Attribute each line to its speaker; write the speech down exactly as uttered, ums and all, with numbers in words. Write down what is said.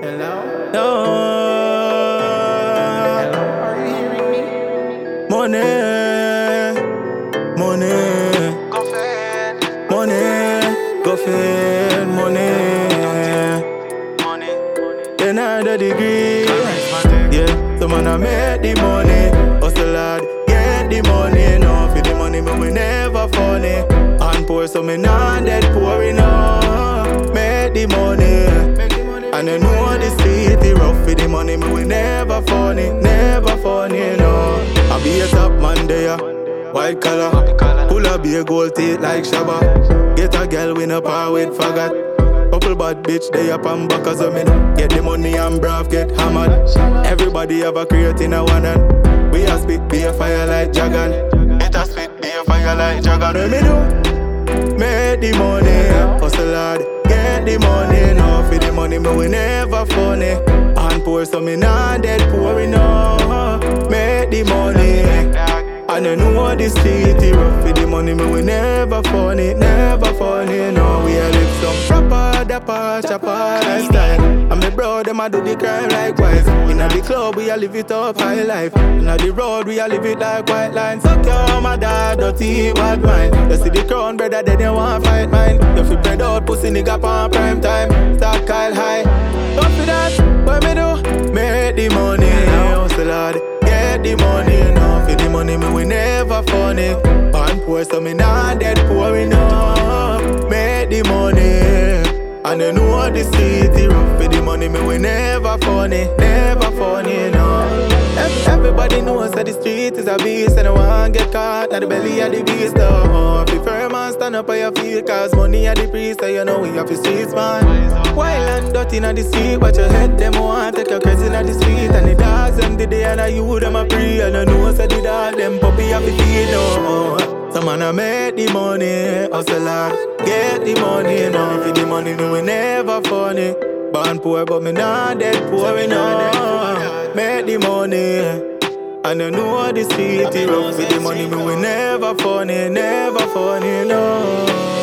Speaker 1: Hello?
Speaker 2: No.
Speaker 1: Hello? Are you hearing me?
Speaker 2: Money, money,
Speaker 1: Go fed.
Speaker 2: money, go fed, money.
Speaker 1: Money.
Speaker 2: Another degree.
Speaker 1: Charismatic.
Speaker 2: Yeah, so man I make the money. Hustle hard, get the money. No, for the money, but we never funny. And poor, so me not dead poor enough. Make the money.
Speaker 1: Make the money.
Speaker 2: And you know the city rough for the money, but we never funny, never funny, no. I be a top man there, white collar, pull up be a gold teeth like Shabba. Get a girl win a par with faggot. Couple bad bitch they up and back as a me know. Get the money and brav get hammered. Everybody have a crate in a one hand. We a spit be a fire like Jagan. It a spit be a fire like Jagan. What me do? Make the money, hustle hard, get the money. No for the money, but we never funny. And poor, so me not dead poor enough. Make the money, and you know the city rough for the money, but we never funny, never funny. No, we a live some proper, dapper, chopper lifestyle. And me bro, them a do the crime likewise. Inna the club, we a live it up high life. Inna the road, we a live it like white lines. Suck your mother, dirty bad mind. You see the crown, brother, they don't want fight mine. You feel bread out, pussy nigga on prime time. Start Kyle high. Don't for that, what me do? Make the money, hustle hard, get the money. No, for the money, me we never funny. Born poor, so me not dead poor enough. Make the money, and you know the city rough for the money, me we never funny, never funny, no. Ev- Everybody knows that the street is a beast, and I want get caught at the belly of the beast, though. Be firm and stand up on your feet, cause money are the priest, so you know we have the streets, man. Wild and dirty in the street, but your head them want take your crazy in the street, and the dogs them the day and the you them a pre, and I know say the dog them puppy have to feed, no. Some man a make the money, hustle hard, get the money, no. For the money, me we never funny. Born poor, but me not dead poor enough. Make the money, and you know the city rough. For the money, me we never funny, never funny, no.